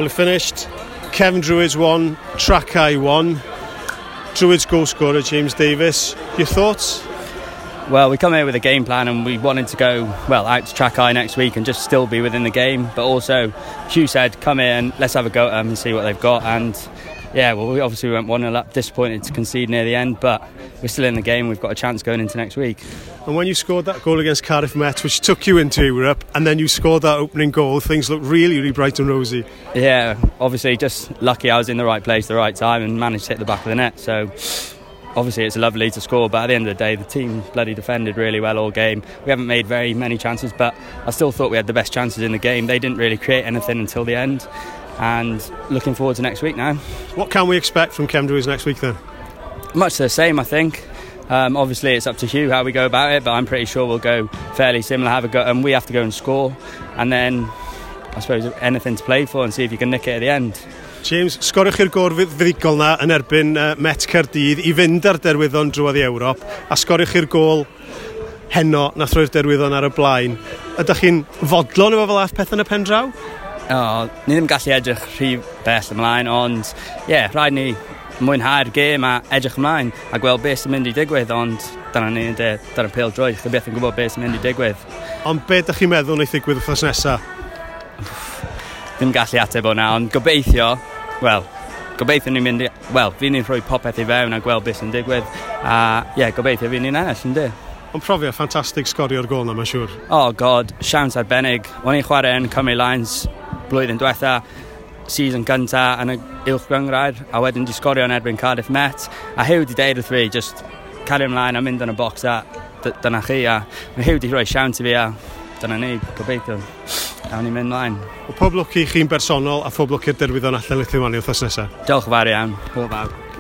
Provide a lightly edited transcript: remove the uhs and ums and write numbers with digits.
Well, it finished. Kevin Druids won, Trakai won. Druids goal scorer James Davis. Your thoughts? Well, we come here with a game plan and we wanted to go, out to Trakai next week and just still be within the game. But also, Hugh said, come here and let's have a go at them and see what they've got. And yeah, well, we obviously went 1-0 up, disappointed to concede near the end, but we're still in the game. We've got a chance going into next week. And when you scored that goal against Cardiff Met, which took you into Europe, and then you scored that opening goal, things looked really, really bright and rosy. Yeah, obviously just lucky I was in the right place at the right time and managed to hit the back of the net. So obviously it's lovely to score, but at the end of the day, the team bloody defended really well all game. We haven't made very many chances, but I still thought we had the best chances in the game. They didn't really create anything until the end. And looking forward to next week now. What can we expect from Kevin Druids next week then? Much the same, I think. Obviously it's up to Hugh how we go about it, but I'm pretty sure we'll go fairly similar, have a go, and we have to go and score, and then I suppose anything to play for and see if you can nick it at the end. James, sgoriwch chi'r gôr fuddigol na yn erbyn Met Caerdydd I fynd ar derwyddon drwodd I Ewrop, a sgoriwch chi'r gôl heno na throi'r derwyddon ar y blaen. Ydych chi'n fodlon efo fel ath peth yn y pen draw? Ni ddim gallu edrych rhy bell ymlaen, ond rhaid ni mwynhau'r gêm a edrych ymlaen a gweld beth sy'n mynd I digwydd, ond dyna ni dyna'r pêl droed, chi byth yn gwybod beth sy'n mynd I digwydd. Ond beth ydych chi'n meddwl wneith digwydd wrthnos nesaf? Ddim gallu ateb o'na, ond gobeithio ni'n mynd fi ni'n rhoi popeth I fewn a gweld beth sy'n digwydd, a gobeithio fi ni'n ennill yn di. Ond profiad ffantastig sgorio'r gol na, mae'n siŵr. Oh god, siawns arbennig. O'n i'n chwarae yn Cymru Lions blwyddyn diwetha, season gynta yn y uwchgyngrair, a wedyn di sgorio yn erbyn Cardiff Met, a Hugh di deud wrth fi, just cario ymlaen a mynd yn y bocs a dyna chi, a mae Hugh di rhoi siawns I fi, a dyna ni, gobeithio. Awn ni'n mynd mlaen. Pob lwc I chi'n bersonol a pob lwc i'r derwyddon allan Lithuania wrthnos nesaf. Diolch yn fawr iawn. Hwyl fawr.